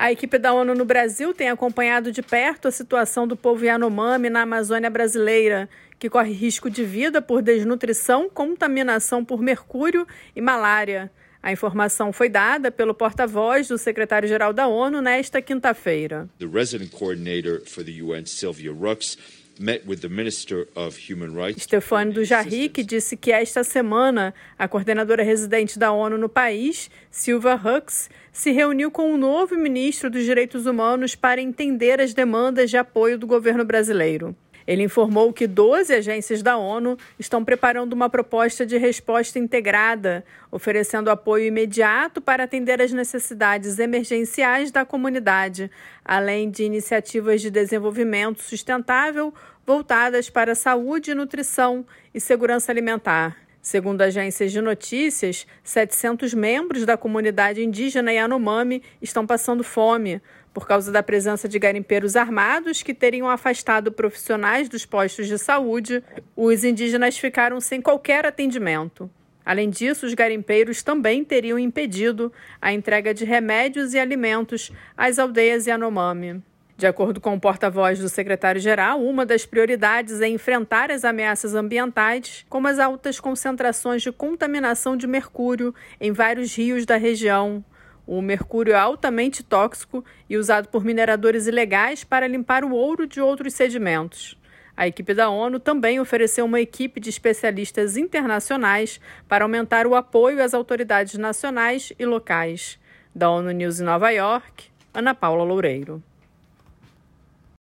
A equipe da ONU no Brasil tem acompanhado de perto a situação do povo Yanomami na Amazônia brasileira, que corre risco de vida por desnutrição, contaminação por mercúrio e malária. A informação foi dada pelo porta-voz do secretário-geral da ONU nesta quinta-feira. The resident coordinator for the UN, Sylvia Rux, met with the Minister of Human Rights. Stefane Dujarric disse que esta semana a coordenadora residente da ONU no país, Sylvia Rux, se reuniu com o novo ministro dos Direitos Humanos para entender as demandas de apoio do governo brasileiro. Ele informou que 12 agências da ONU estão preparando uma proposta de resposta integrada, oferecendo apoio imediato para atender às necessidades emergenciais da comunidade, além de iniciativas de desenvolvimento sustentável voltadas para saúde, nutrição e segurança alimentar. Segundo agências de notícias, 700 membros da comunidade indígena Yanomami estão passando fome por causa da presença de garimpeiros armados que teriam afastado profissionais dos postos de saúde. Os indígenas ficaram sem qualquer atendimento. Além disso, os garimpeiros também teriam impedido a entrega de remédios e alimentos às aldeias Yanomami. De acordo com o porta-voz do secretário-geral, uma das prioridades é enfrentar as ameaças ambientais, como as altas concentrações de contaminação de mercúrio em vários rios da região. O mercúrio é altamente tóxico e usado por mineradores ilegais para limpar o ouro de outros sedimentos. A equipe da ONU também ofereceu uma equipe de especialistas internacionais para aumentar o apoio às autoridades nacionais e locais. Da ONU News em Nova York, Ana Paula Loureiro.